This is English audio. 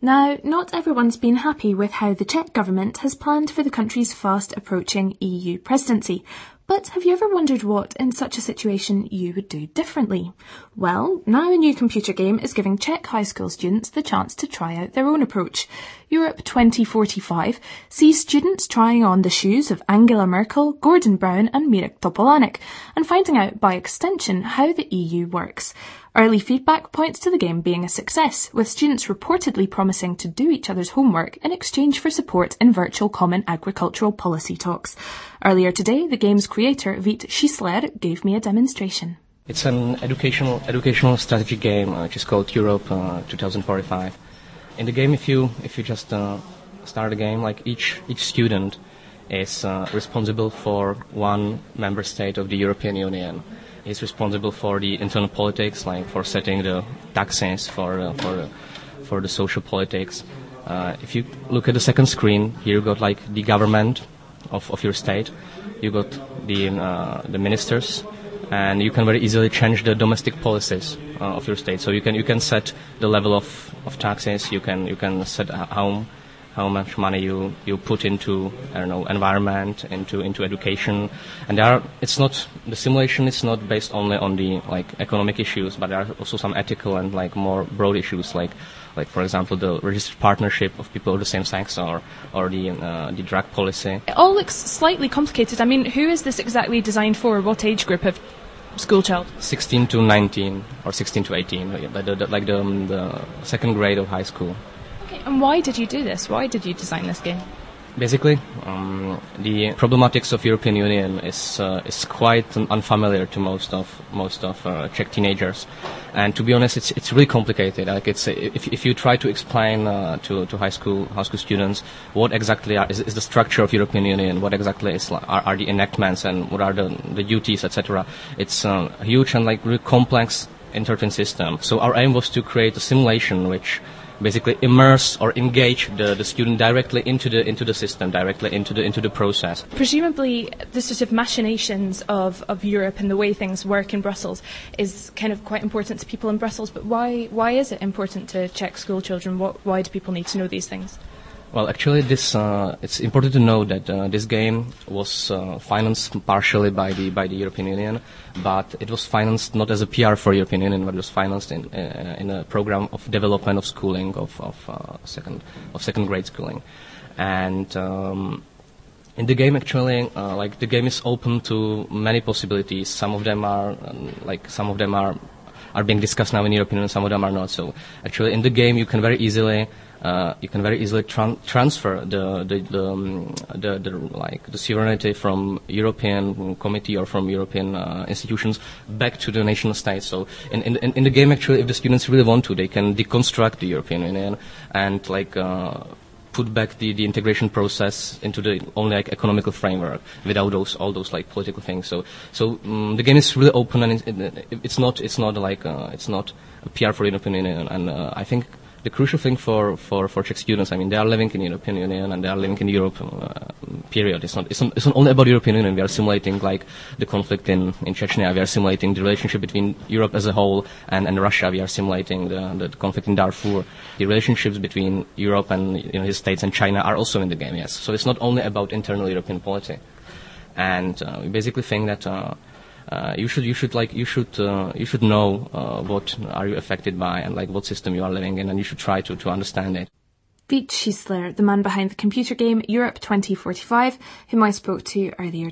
Now, not everyone's been happy with how the Czech government has planned for the country's fast-approaching EU presidency. But have you ever wondered what, in such a situation, you would do differently? Well, now a new computer game is giving Czech high school students the chance to try out their own approach. Europe 2045 sees students trying on the shoes of Angela Merkel, Gordon Brown and Mirek Topolánek, and finding out by extension how the EU works. Early feedback points to the game being a success, with students reportedly promising to do each other's homework in exchange for support in virtual common agricultural policy talks. Earlier today, the game's creator, Vít Schissler, gave me a demonstration. It's an educational strategy game which is called Europe 2045. In the game, if you just start the game, like each student is responsible for one member state of the European Union. He's responsible for the internal politics, like for setting the taxes, for the social politics. If you look at the second screen, here you got like the government of your state. You got the ministers, and you can very easily change the domestic policies of your state. So you can set the level of taxes. You can set how much money you put into, environment, into education. And the simulation is not based only on the economic issues, but there are also some ethical and more broad issues, like for example the registered partnership of people of the same sex, or the drug policy. It all looks slightly complicated. I mean, who is this exactly designed for? What age group of school child? 16 to 19 or 16 to 18, the second grade of high school. And why did you do this? Why did you design this game? Basically, the problematics of European Union is quite unfamiliar to most of Czech teenagers, and to be honest, it's really complicated. If you try to explain to high school students what exactly is the structure of European Union, what exactly are the enactments, and what are the duties, etc. It's a huge and really complex intertwined system. So our aim was to create a simulation which basically immerse or engage the student directly into the system, directly into the process. Presumably, the sort of machinations of Europe and the way things work in Brussels is kind of quite important to people in Brussels. But why is it important to Czech school children? Why do people need to know these things? Well, actually, it's important to know that this game was financed partially by the European Union, but it was financed not as a PR for European Union, but it was financed in a program of development of schooling of second grade schooling, and in the game actually, the game is open to many possibilities. Some of them are being discussed now in European Union, some of them are not. So actually, in the game, you can very easily transfer the sovereignty from European Committee or from European institutions back to the national states. So in the game, actually, if the students really want to, they can deconstruct the European Union and put back the integration process into the only economical framework without all those political things. So the game is really open, and it's not a PR for European Union, and I think the crucial thing for Czech students, I mean, they are living in European Union and they are living in Europe. Period. It's not only about European Union. We are simulating the conflict in Chechnya. We are simulating the relationship between Europe as a whole and Russia. We are simulating the conflict in Darfur. The relationships between Europe and the United States and China are also in the game. Yes. So it's not only about internal European policy. And we basically think that you should know what are you affected by and what system you are living in, and you should try to understand it. Vít Schissler, the man behind the computer game Europe 2045, whom I spoke to earlier